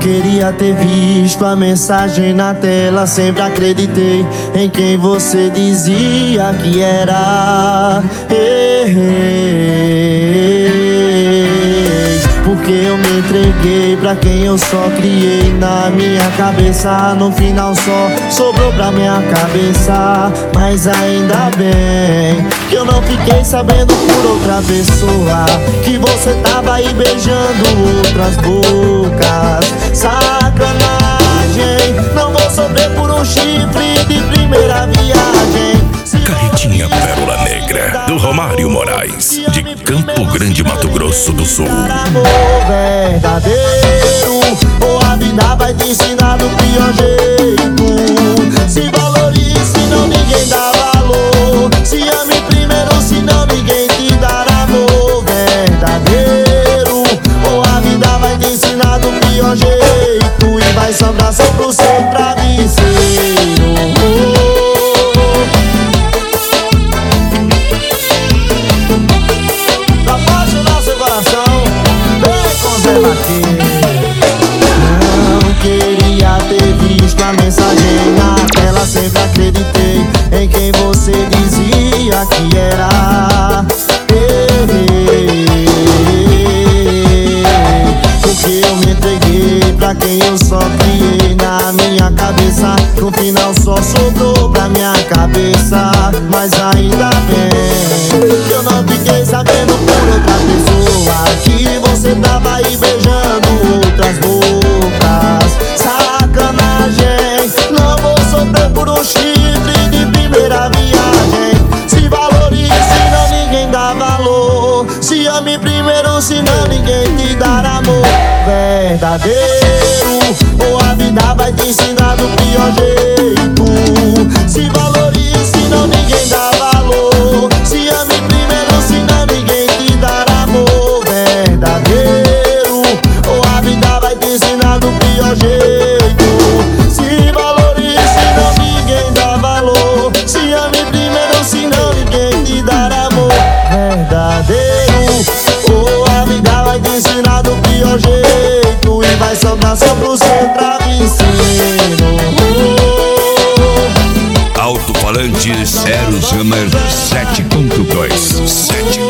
queria ter visto a mensagem na tela. Sempre acreditei em quem você dizia que era. Porque eu me entreguei pra quem eu só criei na minha cabeça. No final só sobrou pra minha cabeça. Mas ainda bem que eu não fiquei sabendo por outra pessoa que você tava aí beijando outras bocas. Sacanagem, não vou sofrer por um chifre de primeira viagem. Carretinha Pérola Negra, do Romário Moraes, de Campo Grande, Mato Grosso do Sul. Amor verdadeiro, ou a vida vai te ensinar do pior jeito. Se valorize, senão ninguém dá valor. Se ame primeiro, senão ninguém te dará amor verdadeiro. Ou a vida vai te ensinar do pior jeito e vai sobrar só pro seu travesseiro. Não queria ter visto a mensagem na tela. Sempre acreditei em quem você dizia que era. Porque eu me entreguei pra quem eu só criei na minha cabeça. No final só sobrou pra minha cabeça. Mas ainda bem que eu não fiquei sabendo por outra pessoa que você tava aí beijando outras bocas. Sacanagem, não vou sofrer por um chifre de primeira viagem. Se valorize, senão ninguém dá valor. Se ame primeiro, senão ninguém te dará amor verdadeiro. Ou a vida vai te ensinar do pior jeito. Se valorize, senão ninguém dá valor. Se ame primeiro, senão ninguém te dará amor verdadeiro. Ou a vida vai te ensinar do pior jeito. Se valorize, senão ninguém dá valor. Se ame primeiro, senão ninguém te dará amor verdadeiro. Ou a vida vai te ensinar do pior jeito e vai sobrar só pro seu travesseiro. Alto-falante Zero Hammer 7.2